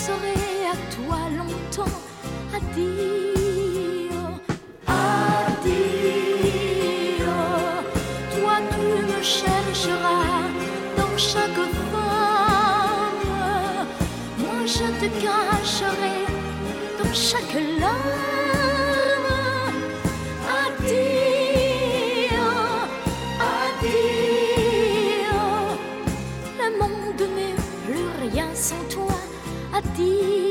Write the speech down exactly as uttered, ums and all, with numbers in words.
serai à toi longtemps. Addio, addio. Toi tu me chercheras dans chaque femme. Moi je te cacherai dans chaque larme. Addio, addio. Le monde n'est plus rien sans toi. Addio.